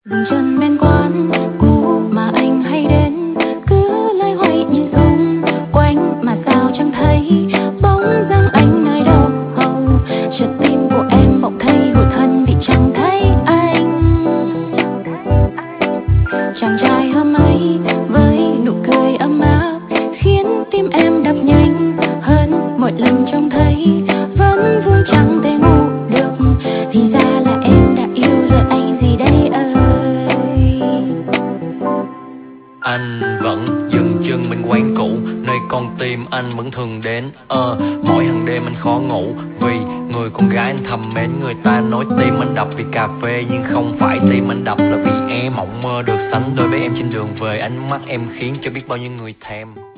Dừng chân bên quán cũ mà anh hay đến, cứ loay hoay nhìn xung quanh mà sao chẳng thấy bóng dáng anh nơi đâu. Chợt tim của em bỗng thấy hụt hẫng vì chẳng thấy anh. Chàng trai hôm ấy với nụ cười ấm áp khiến tim em đập nhanh hơn mỗi lần trông thấy. Vẫn vương chẳng thể ngủ được, thì ra là em đã yêu rồi anh gì đây ơi. Anh vẫn dừng chân bên quán cũ, nơi con tim anh vẫn thường đến. Mỗi hàng đêm anh khó ngủ vì người con gái anh thầm mến. Người ta nói tim anh đập vì cà phê, nhưng không phải tim anh đập là vì em. Mộng mơ được sánh đôi với em trên đường về, ánh mắt em khiến cho biết bao nhiêu người thèm.